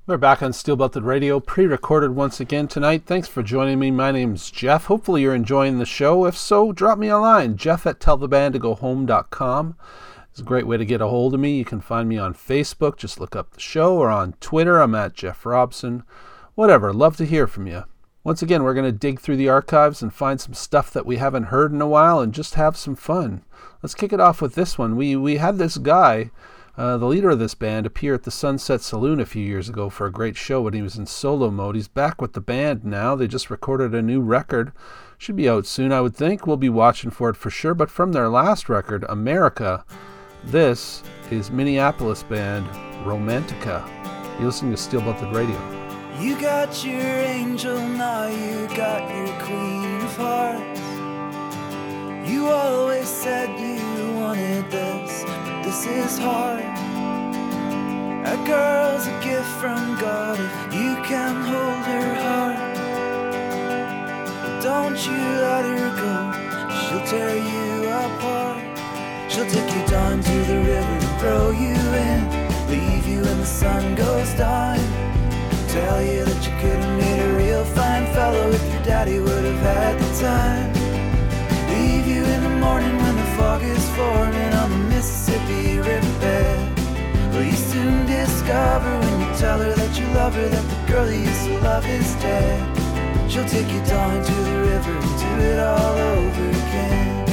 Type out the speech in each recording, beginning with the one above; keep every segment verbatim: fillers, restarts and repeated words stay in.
We're back on Steel Belted Radio, pre-recorded once again tonight. Thanks for joining me. My name's Jeff. Hopefully you're enjoying the show. If so, drop me a line. Jeff at tell the band to go home dot com. It's a great way to get a hold of me. You can find me on Facebook. Just look up the show, or on Twitter. I'm at Jeff Robson. Whatever. Love to hear from you. Once again, we're going to dig through the archives and find some stuff that we haven't heard in a while and just have some fun. Let's kick it off with this one. We we had this guy... Uh, the leader of this band appeared at the Sunset Saloon a few years ago for a great show when he was in solo mode. He's back with the band now. They just recorded a new record. Should be out soon, I would think. We'll be watching for it for sure. But from their last record, America, this is Minneapolis band Romantica. You're listening to Steel Belted Radio. You got your angel, now you got your queen of hearts. You always said you wanted this. This is hard. A girl's a gift from God if you can hold her heart. Don't you let her go, she'll tear you apart. She'll take you down to the river, throw you in, leave you when the sun goes down. Tell you that you could have made a real fine fellow if your daddy would have had the time. Leave you in the morning when the fog is forming on the Mississippi riverbed. Well, you soon discover when you tell her that you love her that the girl you used to love is dead. She'll take you down to the river and do it all over again.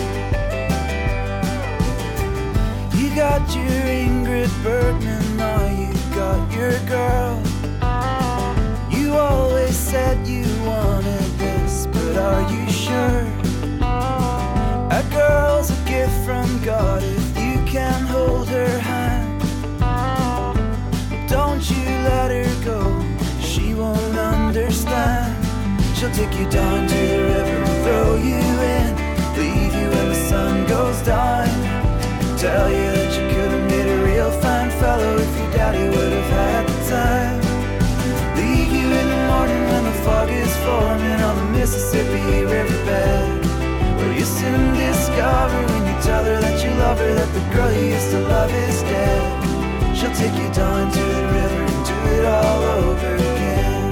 You got your Ingrid Bergman, now you got your girl. You always said you wanted this, but are you sure? A girl's a gift from God if you can hold her hand. Don't you let her go, she won't understand. She'll take you down to the river and throw you in, leave you when the sun goes down. Tell you that you could have made a real fine fellow if your daddy would have had the time. Leave you in the morning when the fog is forming on the Mississippi riverbed. Well, you soon discover when you tell her that you love her that the girl you used to love is dead. She'll take you down to the river and do it all over again.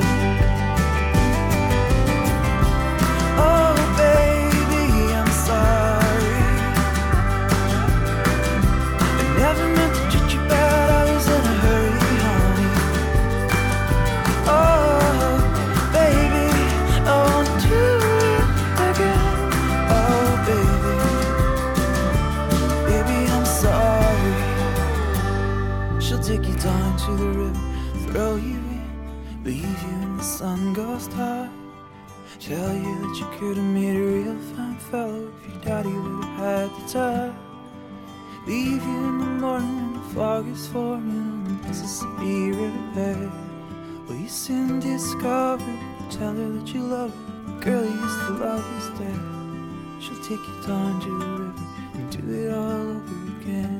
Oh, baby, I'm sorry. I never meant to treat you bad, I was in a hurry, honey. Oh, baby, I won't do it again. Oh, baby, baby, I'm sorry. She'll take you down to the river, throw you in, leave you when the sun goes down. Tell you that you could have made a real fine fellow if your daddy would have had the time. Leave you in the morning when the fog is forming on the Mississippi riverbed. Well, you soon discover, tell her that you love her, the girl you used to love is dead. She'll take you down to the river and do it all over again.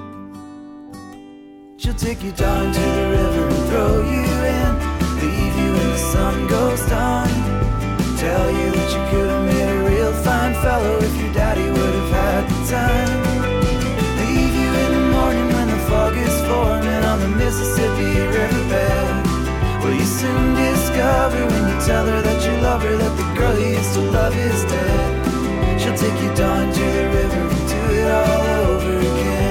She'll take you down to the river and throw you in, leave you when the sun goes down. Tell you that you could have made a real fine fellow if your daddy would have had the time. Leave you in the morning when the fog is forming on the Mississippi riverbed. Well, you soon discover when you tell her that you love her that the girl you used to love is dead. She'll take you down to the river and do it all over again.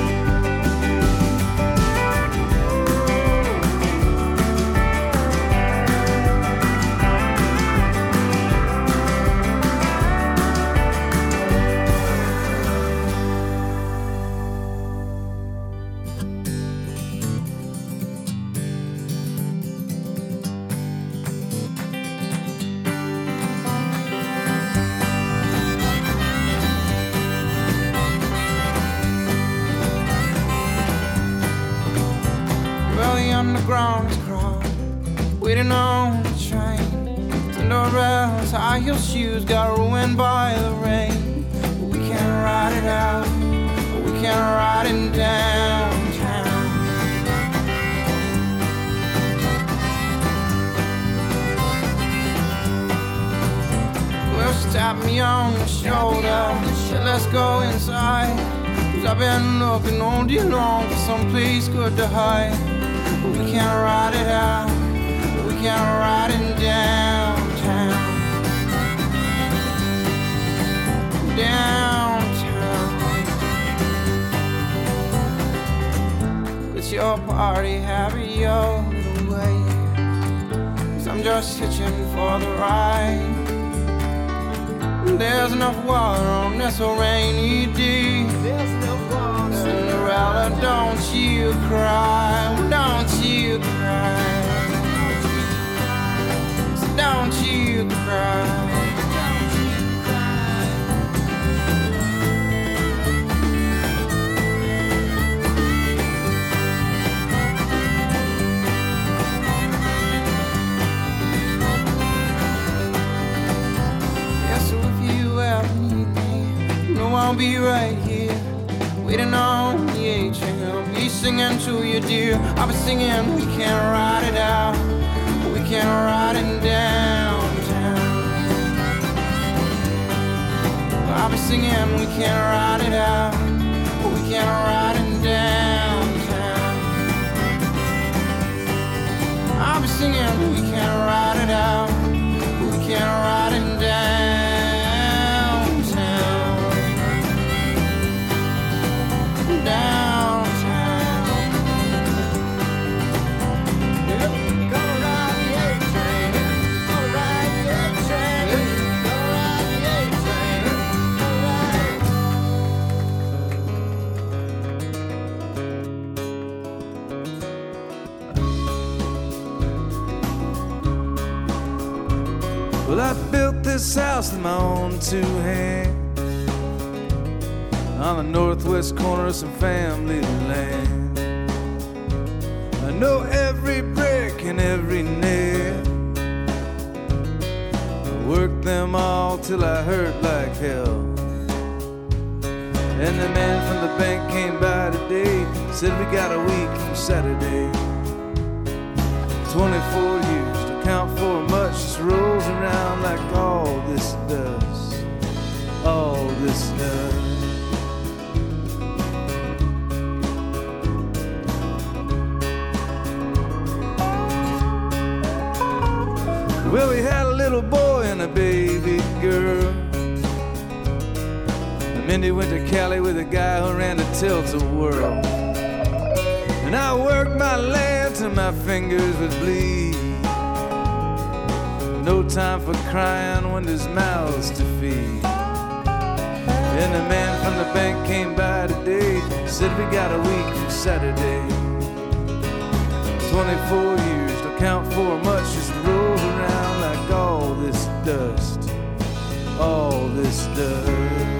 Underground is crowded, waiting on the train. Cinderella's high heel shoes got ruined by the rain. But we can't ride it out, we can't ride it downtown. Well, she tapped me on the shoulder, she said let's go inside. Cause I've been looking all day long for some place good to hide. We can't ride it out. party, happy all the way. 'Cause I'm just hitching for the ride. There's enough water on this rainy day. There's enough water. Cinderella, don't you cry, don't you cry. So don't you cry. I'll be right here, waiting on the A-train. I'll be singing to you, dear. I'll be singing, we can't ride it out, we can't ride it downtown. I'll be singing, we can't ride it out, we can't ride it downtown. I'll be singing, we can't ride it out, we can't ride it downtown. Well, I built this house with my own two hands on the northwest corner of some family land. I know every brick and every nail. I worked them all till I hurt like hell. And the man from the bank came by today, said we got a week from Saturday. Twenty-four years to count for much just rolls around like all this does, all this does. Well, we had a little boy and a baby girl. And Mindy went to Cali with a guy who ran the tilt-a-whirl. And I worked my land till my fingers would bleed. No time for crying when there's mouths to feed. And the man from the bank came by today, said we got a week from Saturday. Twenty-four years don't count for much, just rolls around like all this dust, all this dust.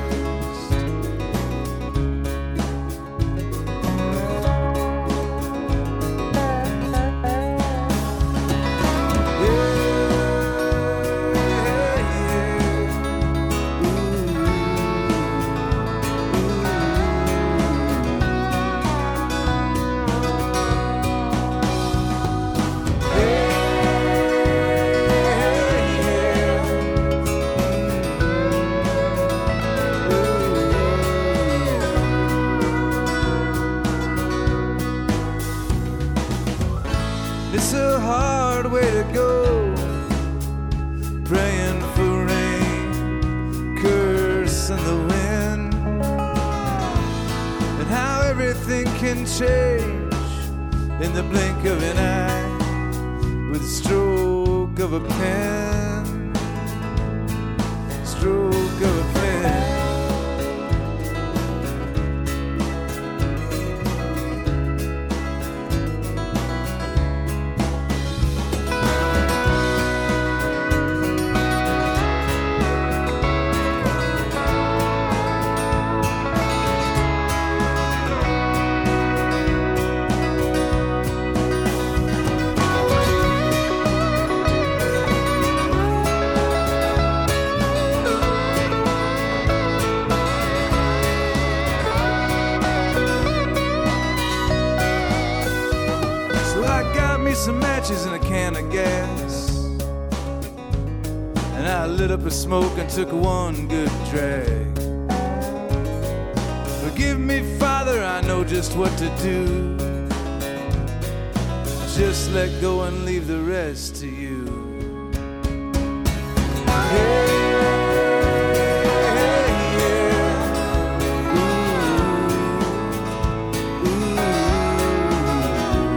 It's a hard way to go, praying for rain, cursing the wind, and how everything can change in the blink of an eye with the stroke of a pen, stroke of a pen. Some matches and a can of gas, and I lit up a smoke and took one good drag. Forgive me, Father, I know just what to do. Just let go and leave the rest to you. Hey. Ooh, ooh.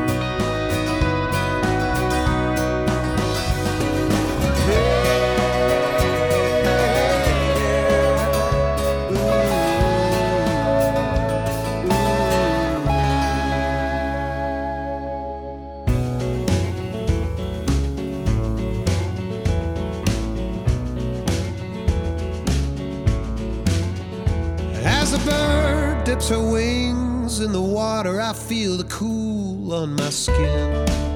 dips her wings in the water, I feel the cool on my skin.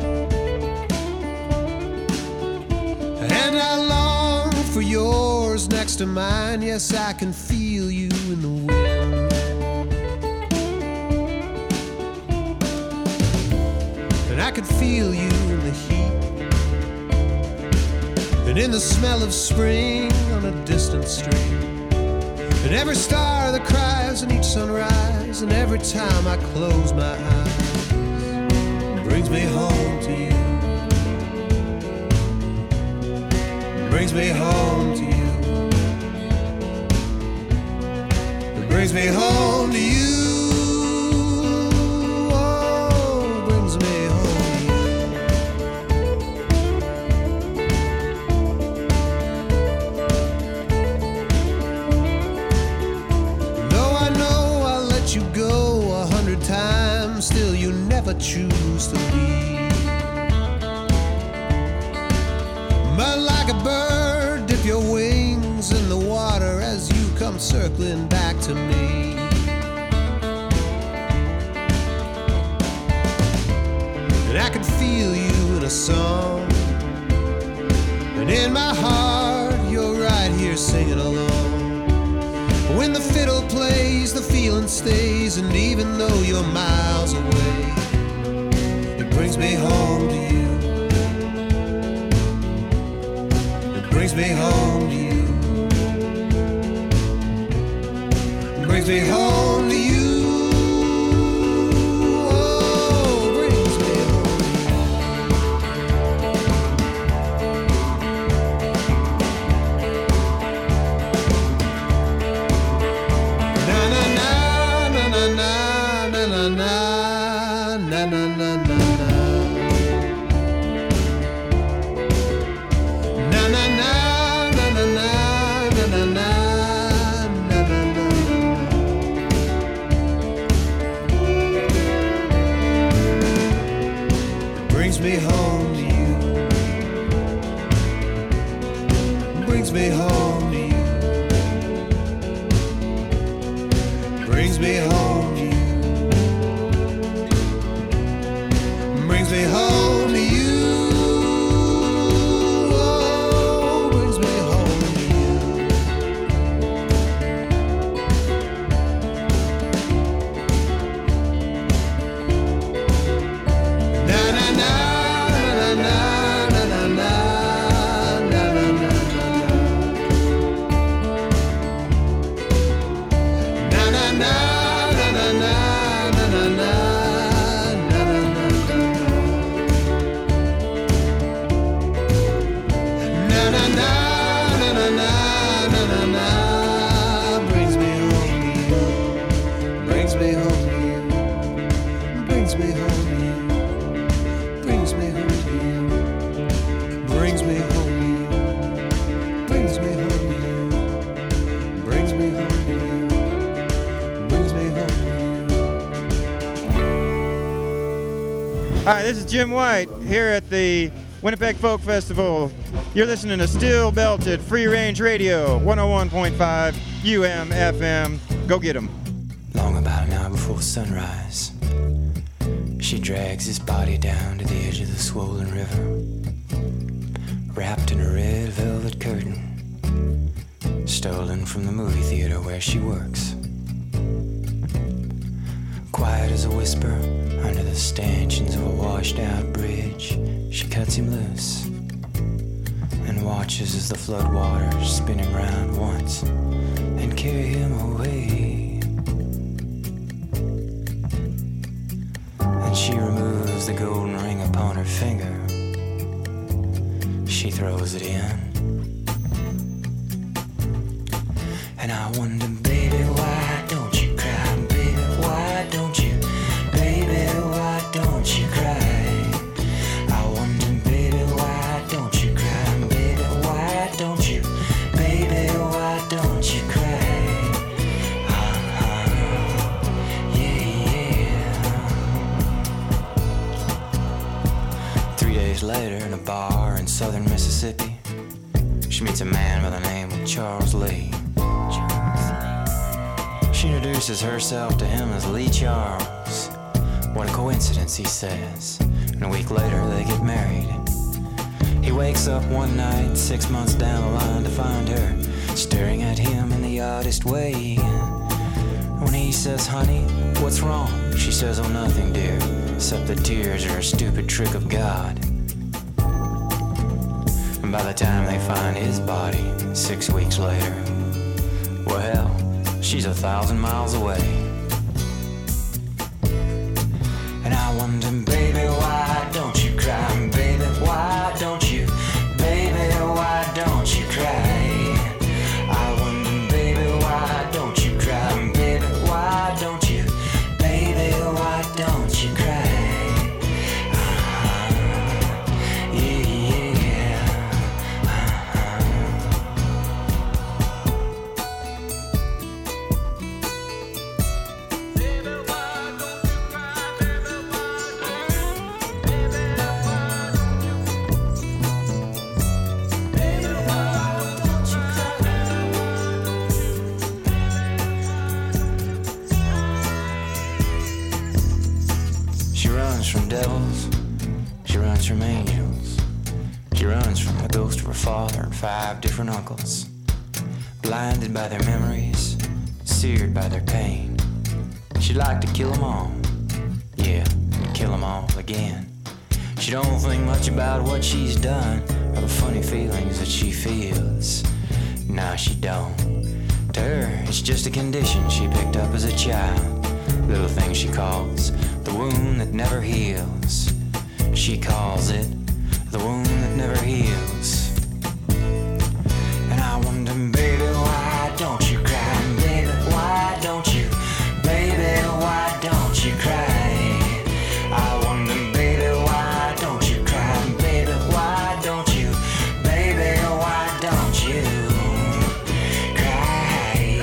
And I long for yours next to mine. Yes, I can feel you in the wind. And I can feel you in the heat, and in the smell of spring on a distant street, and every star that cries in each sunrise, and every time I close my eyes, brings me home to you. Brings me home to you. It brings me home to you. Oh, brings me home to you. Though I know I'll let you go a hundred times, still you never choose to leave. But like a bird, dip your wings in the water as you come circling back to me. And I can feel you in a song, and in my heart you're right here singing along. When the fiddle plays, the feeling stays, and even though you're miles away, it brings me home to you. Brings me home to you. Brings me home to you. Oh, brings me home to you. Na na na na na na na na na na na na. Brings me home to you. Brings me home to you. Brings me home to you. Brings me home to you. Oh, brings me home to you. Na na na. Hi, this is Jim White here at the Winnipeg Folk Festival. You're listening to Still Belted Free Range Radio, one oh one point five U M F M. Go get 'em. Long about an hour before sunrise, she drags his body down to the edge of the swollen river, wrapped in a red velvet curtain, stolen from the movie theater where she works. Quiet as a whisper under the stanchions of a washed-out bridge, she cuts him loose and watches as the floodwaters spin him round once and carry him away. And she removes the golden ring upon her finger. She throws it in. And I wonder, baby, why don't you cry? Baby, why don't you? Baby, why don't you cry? I wonder, baby, why don't you cry? Baby, why don't you? Baby, why don't you cry? Uh-huh. Yeah, yeah. Three days later in a bar in southern Mississippi, she meets a man by the name of Charles Lee. She introduces herself to him as Lee Charles. What a coincidence, he says. And a week later, they get married. He wakes up one night, six months down the line, to find her staring at him in the oddest way. When he says, honey, what's wrong? She says, oh, nothing, dear, except that tears are a stupid trick of God. And by the time they find his body, six weeks later, well, she's a thousand miles away. And I wonder, baby, why don't you cry? Baby, why don't you? Baby, why don't you cry? I wonder, baby, why don't you cry? Baby, why don't you? Baby, why don't you cry? Uh-huh. Yeah, yeah. Uh-huh. She runs from devils, she runs from angels, she runs from the ghost of her father and five different uncles. Blinded by their memories, seared by their pain, she'd like to kill them all, yeah, and kill them all again. She don't think much about what she's done or the funny feelings that she feels. Nah, she don't. To her, it's just a condition she picked up as a child. Little thing she calls the wound that never heals. She calls it the wound that never heals. And I wonder, baby, why don't you cry? Baby, why don't you? Baby, why don't you cry? I wonder, baby, why don't you cry? Baby, why don't you? Baby, why don't you cry?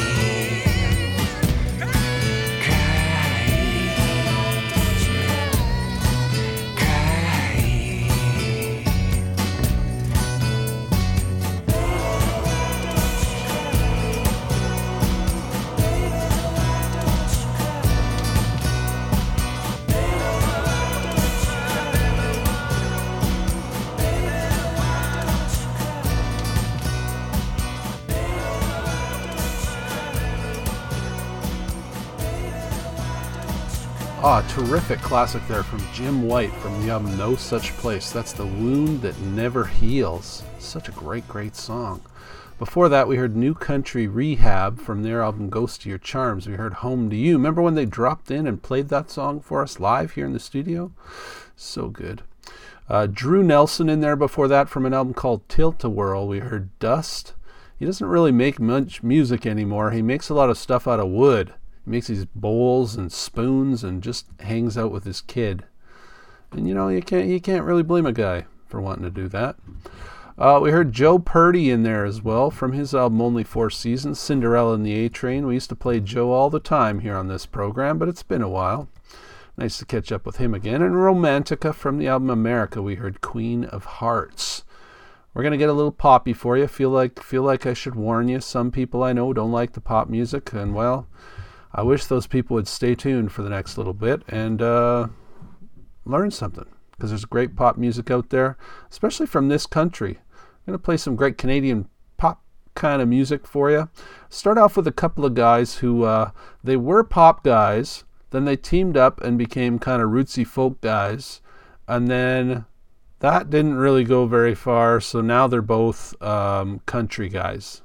Ah, terrific classic there from Jim White from the album No Such Place. That's The Wound That Never Heals. Such a great, great song. Before that, we heard New Country Rehab from their album Ghost to Your Charms. We heard Home to You. Remember when they dropped in and played that song for us live here in the studio? So good. Uh, Drew Nelson in there before that from an album called Tilt-A-Whirl. We heard Dust. He doesn't really make much music anymore. He makes a lot of stuff out of wood. He makes these bowls and spoons and just hangs out with his kid. And you know, you can't you can't really blame a guy for wanting to do that. Uh, we heard Joe Purdy in there as well from his album Only Four Seasons, Cinderella and the A-Train. We used to play Joe all the time here on this program, but it's been a while. Nice to catch up with him again. And Romantica from the album America, we heard Queen of Hearts. We're going to get a little poppy for you. Feel like feel like I should warn you. Some people I know don't like the pop music, and well, I wish those people would stay tuned for the next little bit and uh, learn something, because there's great pop music out there, especially from this country. I'm going to play some great Canadian pop kind of music for you. Start off with a couple of guys who, uh, they were pop guys, then they teamed up and became kind of rootsy folk guys, and then that didn't really go very far, so now they're both um, country guys.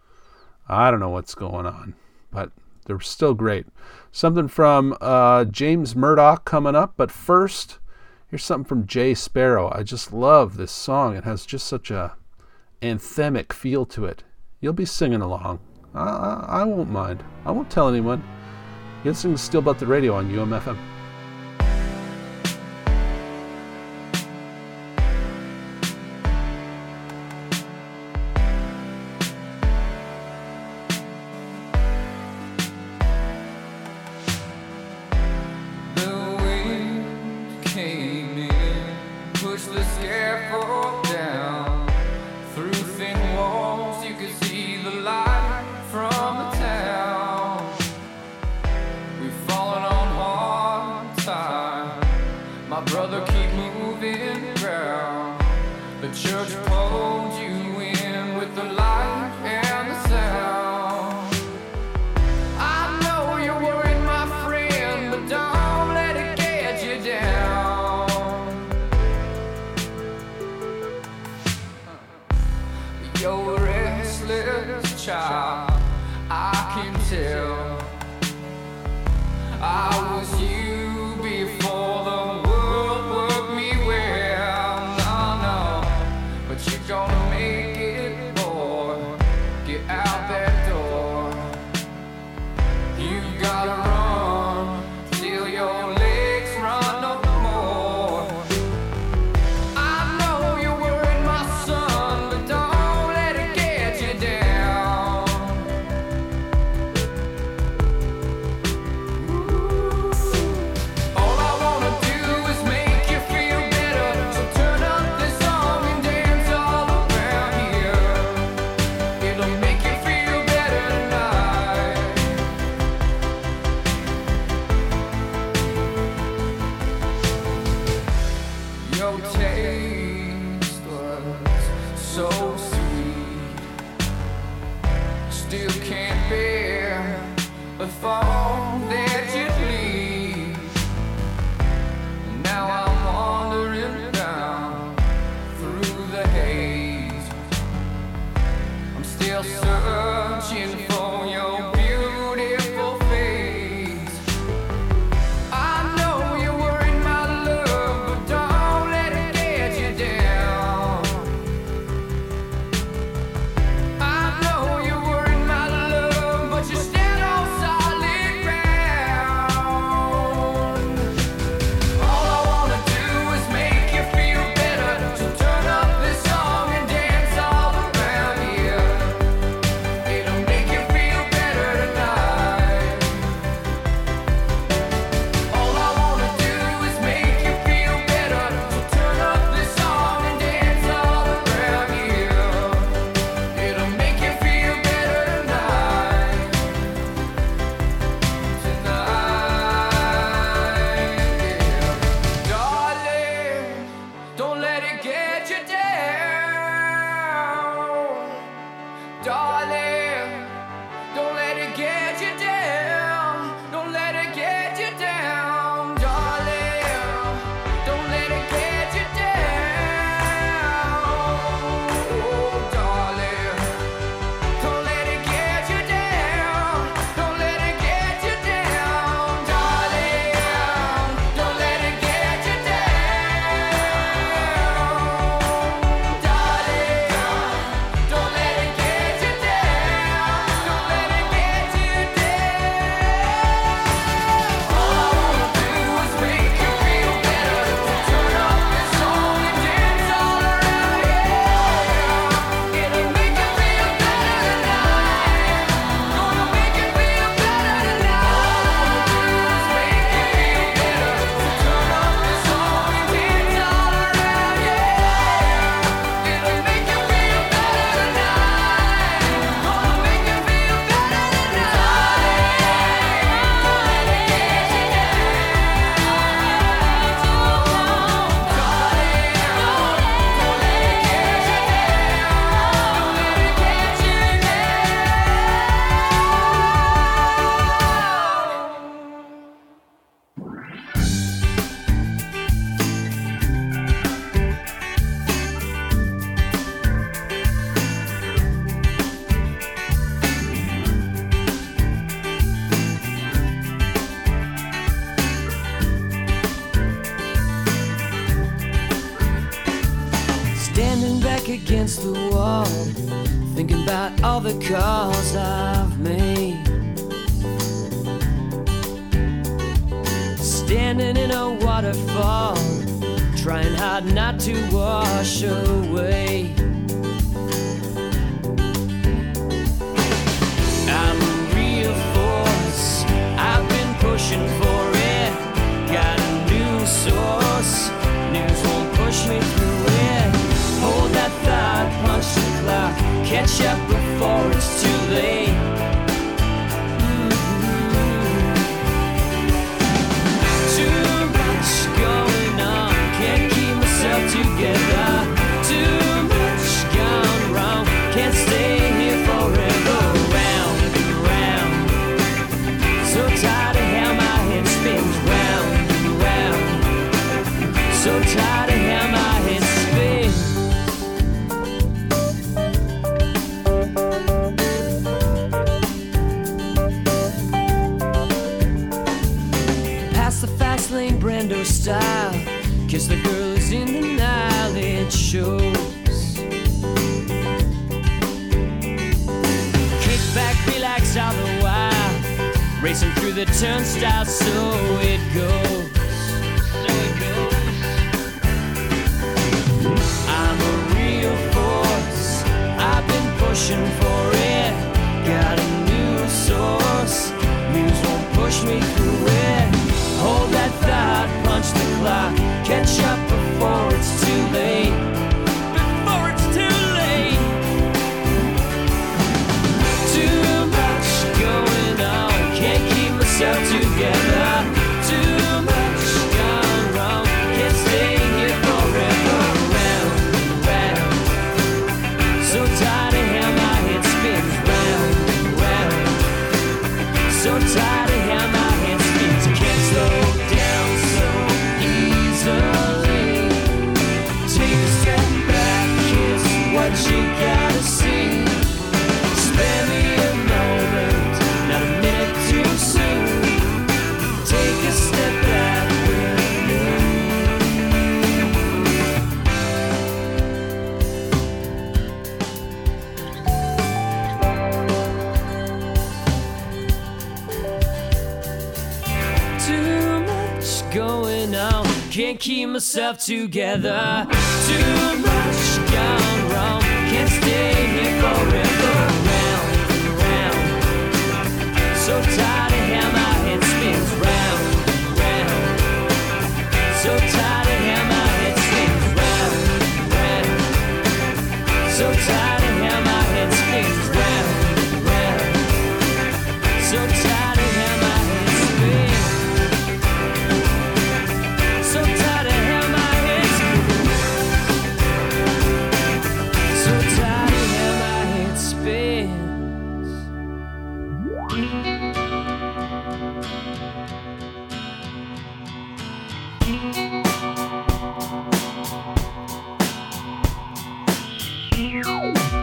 I don't know what's going on, but they're still great. Something from uh, James Murdoch coming up, but first, here's something from Jay Sparrow. I just love this song. It has just such a anthemic feel to it. You'll be singing along. I, I, I won't mind. I won't tell anyone. You're listening to Still About the Radio on U M F M. Through thin walls, you could see the light from the town. The church pulled you in with the light and the sound. I know you're worried, my friend, but don't let it get you down. You're a restless child, I can tell. I was you before the world worked me well. No, no, but you're gonna make it, boy. Get out that door. You gotta run till your legs run no more. I know you're worried, my son, but don't let it get you down. All I wanna do is make you feel better, so turn up this song and dance all around here. It'll make you feel better tonight. Your taste was so sweet, still can't bear the thought that you'd leave. Now I'm wandering down through the haze. I'm still searching for your beautiful face. I know you're worried, my love, but don't let it get you down. I know you're worried, my love, but you stand on solid ground. All I wanna do is make you feel better, so turn up this song and dance all around here. It'll make you feel better tonight. All I wanna do is make you feel better, so turn up this song and dance all around here. It'll make you feel better tonight. Tonight, yeah. Darling, don't let it get you down. Darling, don't let it get you down. Don't let it get you down. Darling, don't let it get you down. Oh, darling, don't let it get you down. Don't let it get you down. Darling, don't let it get you down. Darling, don't let it get you down. Don't let it get you down. All I wanna do is make you feel better. Turn up this song and dance all around here. It'll make you feel better tonight. Gonna make you feel better tonight. Make you feel better. Turn up this song and dance all around here. It'll make you feel better tonight. Gonna make you feel better Standing back against the wall, thinking about all the calls I've made. Standing in a waterfall, trying hard not to wash away. I'm a real force, I've been pushing for it. Got a new source, news won't push me through it. Hold that thought, punch the clock, catch up before it's too late. Mm-hmm. Too much going on, can't keep myself together. Too shows. Kick back, relax all the while, racing through the turnstiles, so it goes. So it goes. I'm a real force, I've been pushing for it. Got a new source, news won't push me through it. Hold that thought, punch the clock, catch up before it's too late. Before it's too late. Too much going on, can't keep myself together. Too much gone wrong, can't stay here forever. Round and round, so tired of how my head spins. Round and round, so tired of how my head spins. Can't slow down so easily. Take a step back, kiss what you gotta see. Spare me a moment, not a minute too soon. Take a step back with me. Too much going on, can't keep myself together. Too much gone wrong, can't stay here forever. Round and round, so tired of how my head spins. Round and round, so tired of how my head spins. Round and round, so tired of how my head spins. Round and round, so tired of how my head spins. So tired of how my head spins. So tired of how my head spins. Thank you.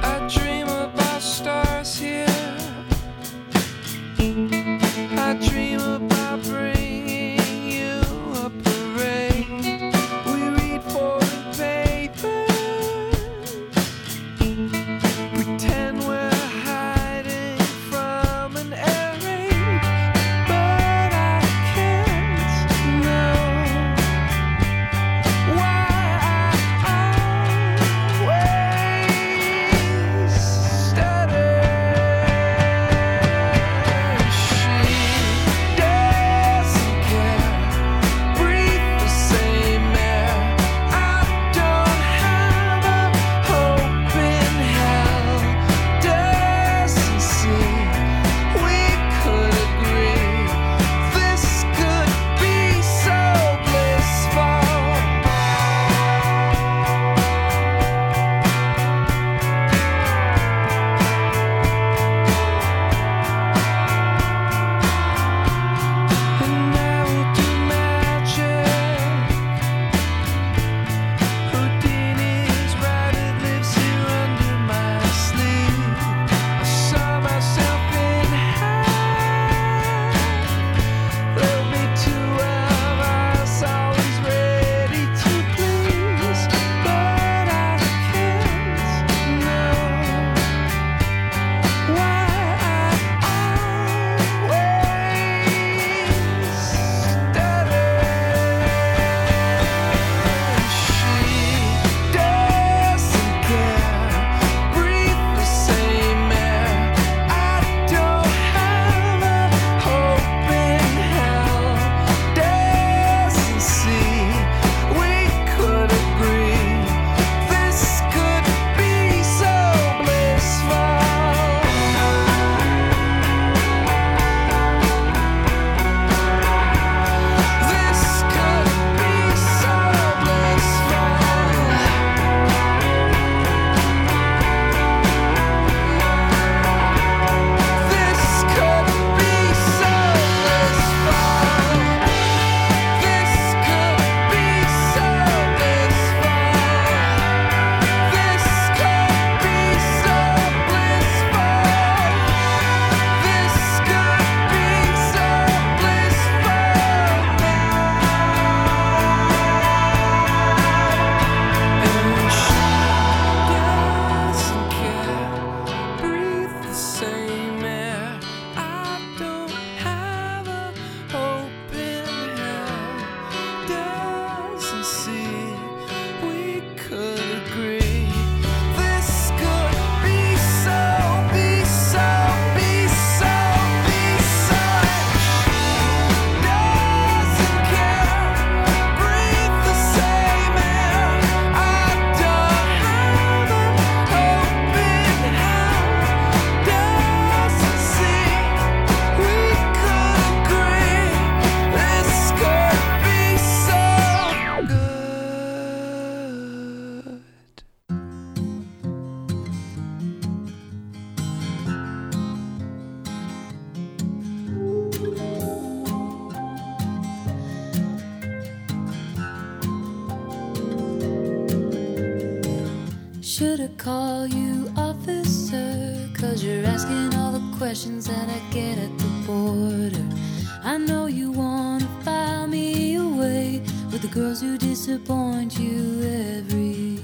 Should I call you officer? Cause you're asking all the questions that I get at the border. I know you wanna file me away with the girls who disappoint you every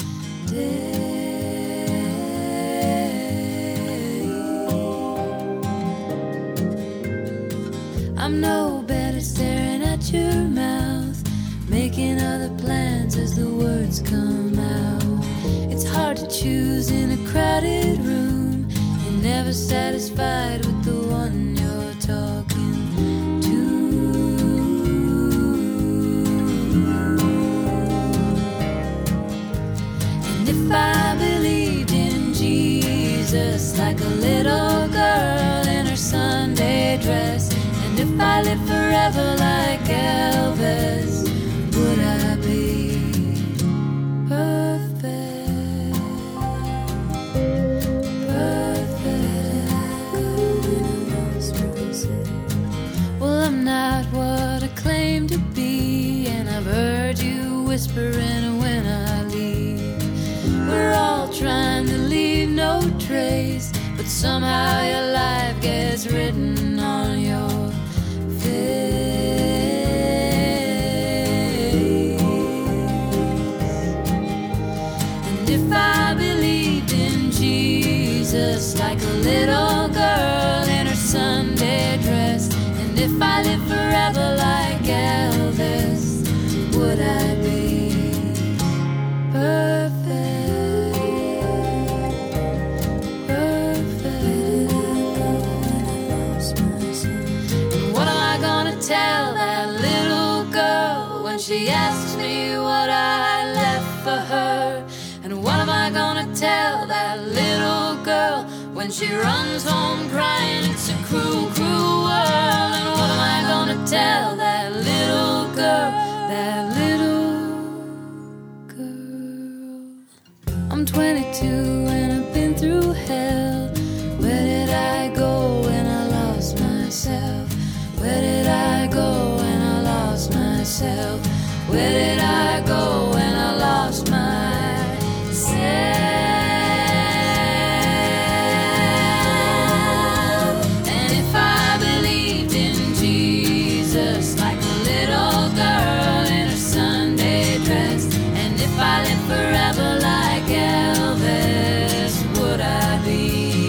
day. I'm no bad at staring at your mouth, making other plans as the words come out. It's hard to choose in a crowded room. You're never satisfied with the one you're talking to. And if I believed in Jesus like a little girl in her Sunday dress, and if I lived forever like Elvis, would I be perfect? Perfect. Well, I'm not what I claim to be, and I've heard you whispering when I leave. We're all trying to leave no trace, but somehow your life gets written on your face. And if I believed in Jesus like a little girl in her Sunday dress, and if I lived forever like Elvis, would I be perfect? Tell that little girl when she asks me what I left for her? And what am I gonna tell that little girl when she runs home crying it's a cruel, cruel world? And what am I gonna tell that little girl, that little girl? I'm twenty-two and I've been through hell. Where did I go when I lost myself? Where did I go when I lost myself? Where did I go when I lost myself? And if I believed in Jesus like a little girl in her Sunday dress, and if I lived forever like Elvis, would I be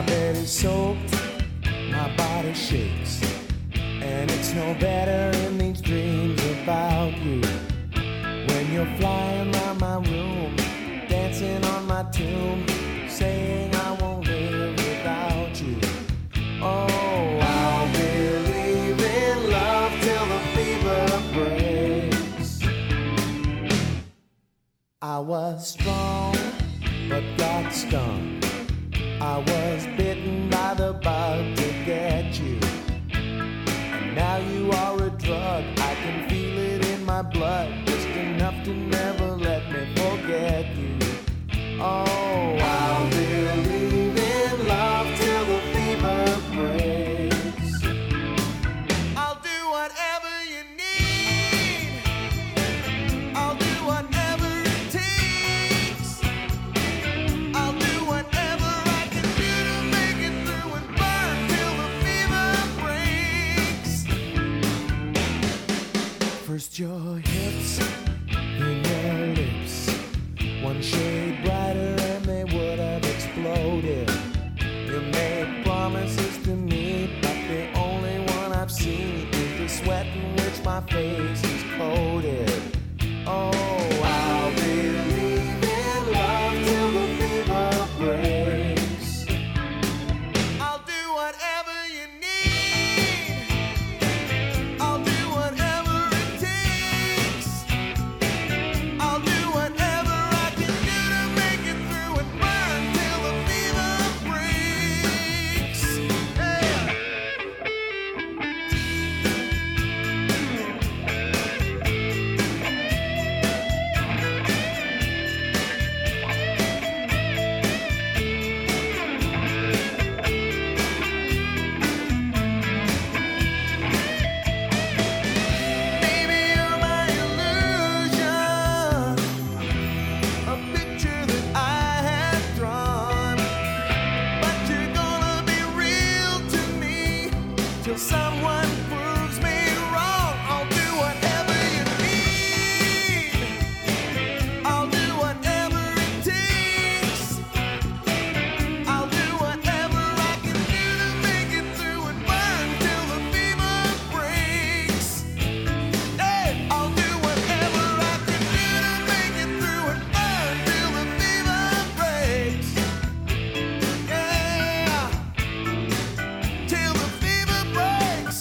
bed is soaked, my body shakes, and it's no better in these dreams about you. When you're flying around my room, dancing on my tomb, saying I won't live without you. Oh, I'll believe in love till the fever breaks. I was strong, but got stung. I was bitten by the bug to get you. And now you are a drug, I can feel it in my blood, just enough to never let me forget you. Oh, I'll believe in love till the fever breaks. I'll do whatever you need. I'll do whatever it takes. I'll do whatever I can do to make it through and burn till the fever breaks. First your hips, then your lips, one shade brighter and they would have exploded. You made promises to me, but the only one I've seen is the sweat in which my face is coated. Oh, I'll believe in love till the fever breaks. I'll do whatever you need. I'll do whatever it takes. I'll do whatever I can do to make it through and burn till the fever breaks. Yeah. Baby, you're my illusion, a picture that I had drawn. But you're gonna be real to me till someone proves me wrong. I'll do whatever you need. I'll do whatever it takes. I'll do whatever I can do to make it through and burn till the fever breaks. Hey, I'll do whatever I can do to make it through and burn till the fever breaks. Yeah, till the fever breaks.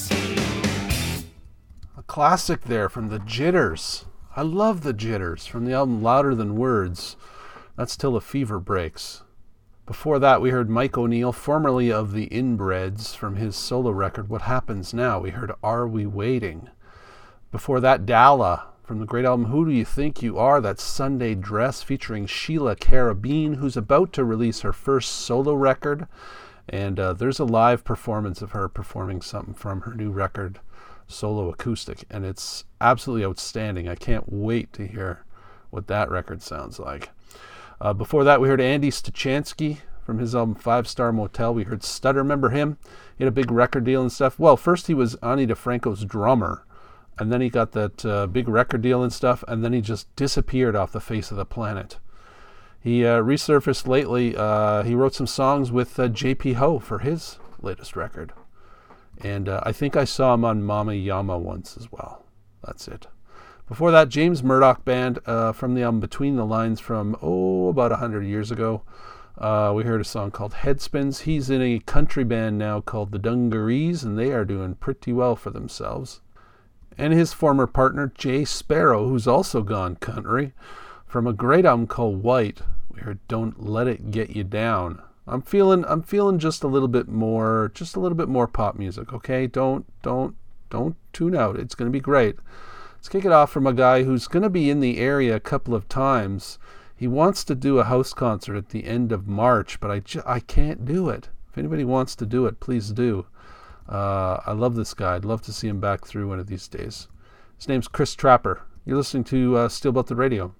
A classic there from the Jitters. I love the Jitters from the album Louder Than Words. That's Till the Fever Breaks. Before that, we heard Mike O'Neill, formerly of the Inbreds, from his solo record What Happens Now. We heard Are We Waiting? Before that, Dalla from the great album Who Do You Think You Are? That's Sunday Dress, featuring Sheila Carabine, who's about to release her first solo record. And uh, there's a live performance of her performing something from her new record, solo acoustic, and it's absolutely outstanding. I can't wait to hear what that record sounds like. Uh, before that, we heard Andy Stachansky from his album Five Star Motel. We heard Stutter. Remember him? He had a big record deal and stuff. Well, first he was Ani DeFranco's drummer, and then he got that uh, big record deal and stuff, and then he just disappeared off the face of the planet. He uh, resurfaced lately. Uh, he wrote some songs with uh, J P Ho for his latest record. And uh, I think I saw him on Mama Yama once as well. That's it. Before that, James Murdoch Band uh, from the album Between the Lines from, oh, about one hundred years ago. Uh, we heard a song called Headspins. He's in a country band now called the Dungarees, and they are doing pretty well for themselves. And his former partner, Jay Sparrow, who's also gone country, from a great album called White. We heard Don't Let It Get You Down. I'm feeling I'm feeling just a little bit more just a little bit more pop music, okay? Don't don't don't tune out. It's going to be great. Let's kick it off from a guy who's going to be in the area a couple of times. He wants to do a house concert at the end of March, but I, ju- I can't do it. If anybody wants to do it, please do. Uh, I love this guy. I'd love to see him back through one of these days. His name's Chris Trapper. You're listening to uh, Steel Belted Radio.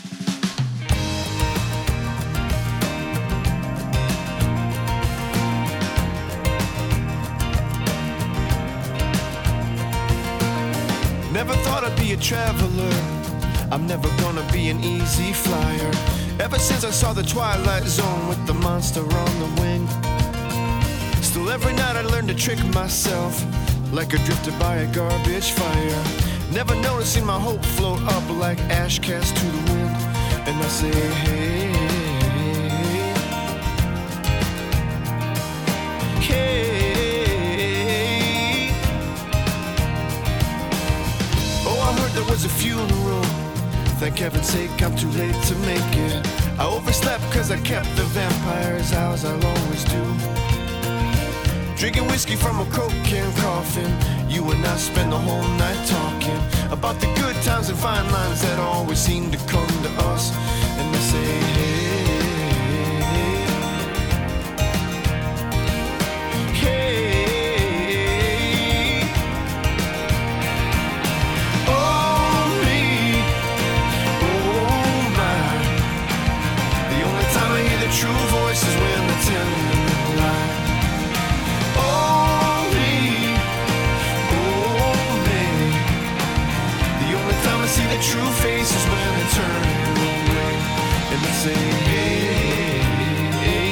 Never thought I'd be a traveler. I'm never gonna be an easy flyer. Ever since I saw the Twilight Zone with the monster on the wing, Still every night I learn to trick myself, like a drifter by a garbage fire. Never noticing my hope float up like ash cast to the wind. And I say, hey, hey. Oh, I heard there was a funeral. Thank heaven's sake, I'm too late to make it. I overslept cause I kept the vampires out as I'll always do. Drinking whiskey from a Coke can coffin. You and I spend the whole night talking about the good times and fine lines that always seem to come to us. And I say, hey, hey. Oh me, oh my. The only time I hear the true voice is when they're telling me a lie. Oh me, oh me. The only time I see the true face is when they turn away. And they say, hey, hey.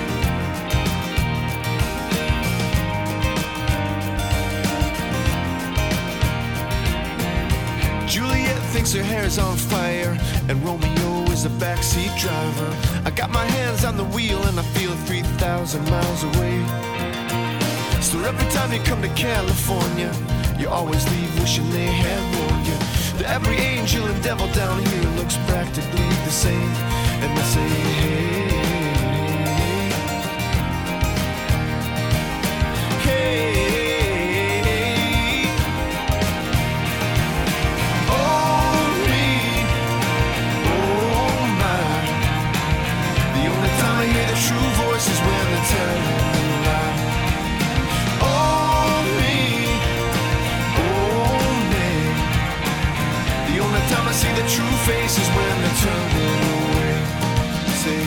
Juliet thinks her hair's on fire, and Romeo is the backseat driver. I got my hands on the wheel and I feel three thousand miles away. So every time you come to California, you always leave wishing they had warned you that every angel and devil down here looks practically the same. And they say, hey, hey. Oh me, oh my. The only time I hear the true voice is when they tell me a lie. Oh me, oh me. The only time I see the true face is when they turn away. Say,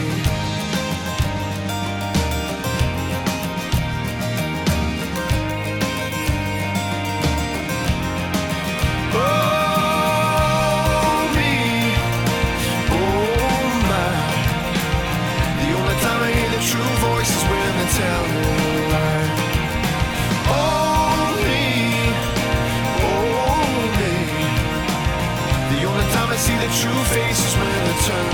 oh me, oh my. The only time I hear the true voice is when they tell me a lie. Oh me, oh me. The only time I see the true face is when they turn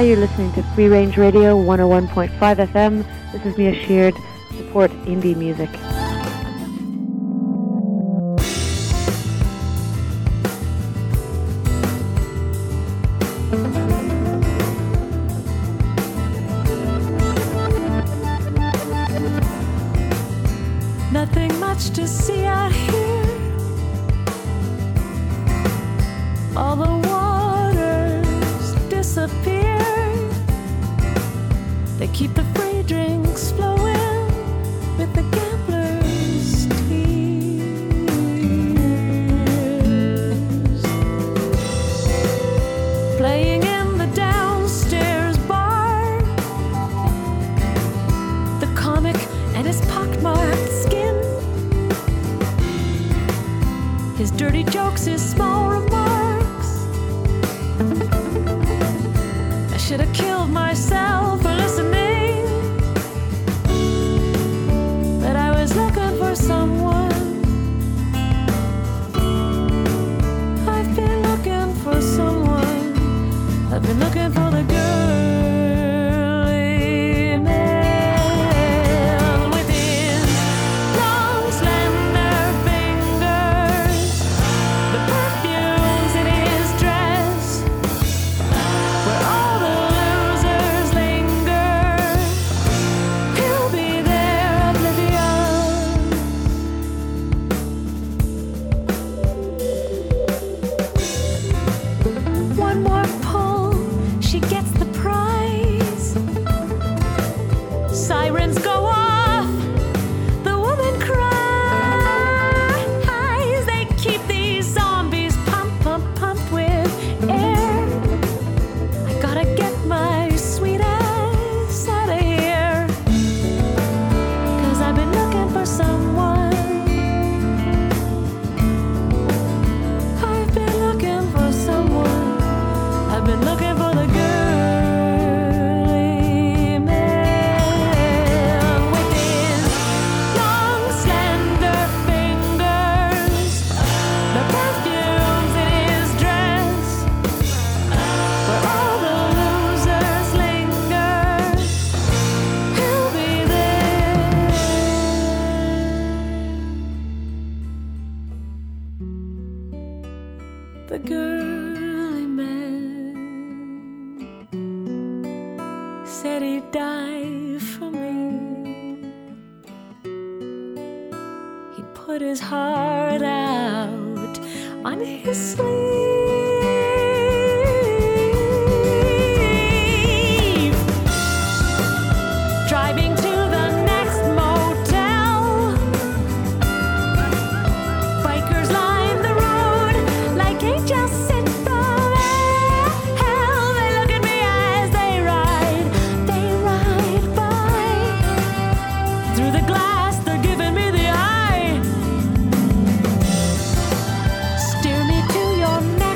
you're listening to Free Range Radio one oh one point five F M. This is Mia Sheard. Support indie music. Nothing much to see out here. All the waters disappear. They keep the free drinks flowing with the gambler's tears. Playing in the downstairs bar, the comic and his pockmarked skin, his dirty jokes, his small remarks. I should have killed myself for listening, but I was looking for someone. I've been looking for someone. I've been looking for the girly man with his long, slender fingers, the perfumes in his dress, where all the losers linger. He'll be there oblivious. One more pull, she gets the prize. Sirens go off, the woman cries. They keep these zombies pump, pump, pump with air. I gotta get my sweet ass out of here, 'cause I've been looking for someone. I've been looking for someone. I've been looking for the girly man with his long, slender fingers, the perfumes in his dress, where all the losers linger. He'll be there. The girly man said he'd die for me. He put his heart out on his sleeve. Driving to the next motel, bikers line the road like angels sent from hell. They look at me as they ride, they ride by. Through the glass, they're giving me the eye. Steer me to your next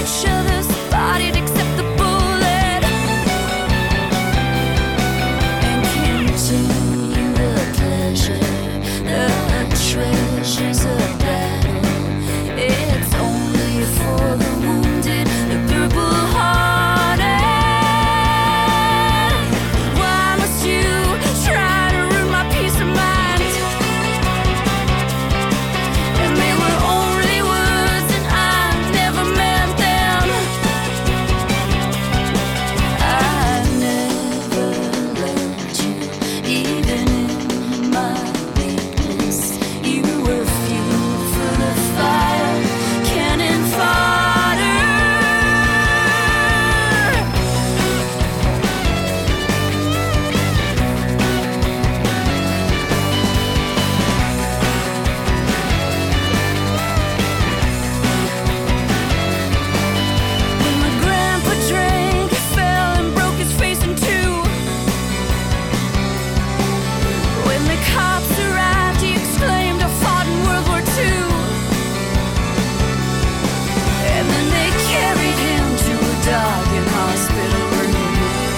each other's body to accept the bullet and continue the pleasure, the treasures of battle. It's only for the wounded, the purple-hearted. Why must you try to ruin my peace of mind? And they were only words and I never meant them. I never loved you, even in my weakness. You were fuel for the fire, cannon fodder. When my grandpa drank, he fell and broke his face in two. When the cops arrived, he exclaimed, I fought in World War Two. And then they carried him to a darkened hospital room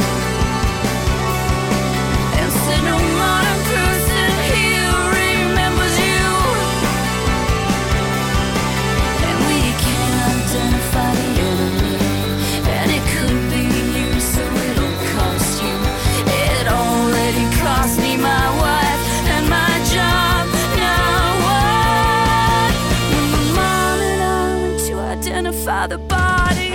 and said, no modern person here remembers you. And we can identify the enemy, and it could be you, so it'll cost you. It already cost me my wife and my job. Now what? When my mom and I went to identify the body,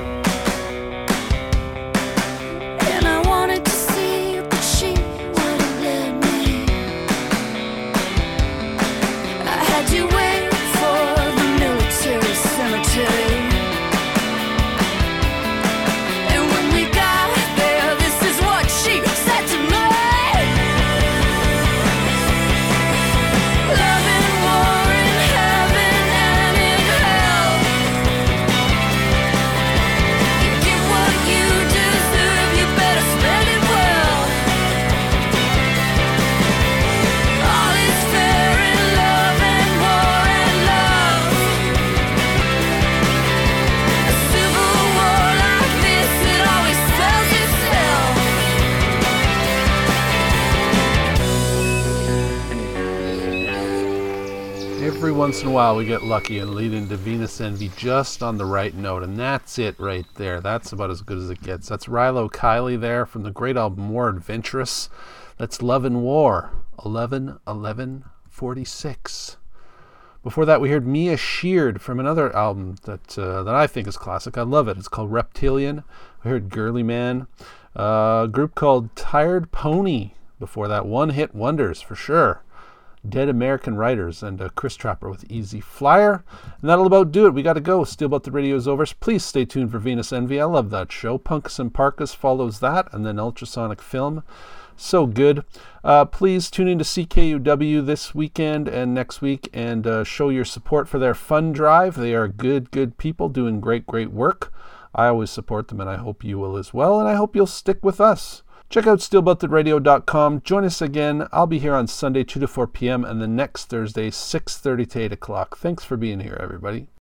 and I wanted to see her, but she wouldn't let me. I had to wait for the military cemetery. And when we got there, this is what she said to me. Love and war in heaven and in hell. You get what you deserve, you better spend it well. All is fair in love and war and love. A civil war like this, it always sells itself. Every once in a while we get lucky and lead into Venus Envy just on the right note, and that's it right there. That's about as good as it gets. That's Rilo Kiley there from the great album More Adventurous. That's Love and War, eleven eleven forty-six. Before that we heard Mia Sheard from another album that uh, that I think is classic. I love it. It's called Reptilian. We heard Girly Man. Uh, a group called Tired Pony. Before that, One Hit Wonders for sure. Dead American Writers, and uh, Chris Trapper with Easy Flyer. And that'll about do it. We got to go. Steel But the Radio's over. So please stay tuned for Venus Envy. I love that show. Punkus and Parkas follows that, and then Ultrasonic Film. So good. Uh, please tune in to C K U W this weekend and next week and uh, show your support for their fund drive. They are good, good people doing great, great work. I always support them, and I hope you will as well, and I hope you'll stick with us. Check out steel belted radio dot com. Join us again. I'll be here on Sunday, two to four p.m., and the next Thursday, six thirty to eight o'clock. Thanks for being here, everybody.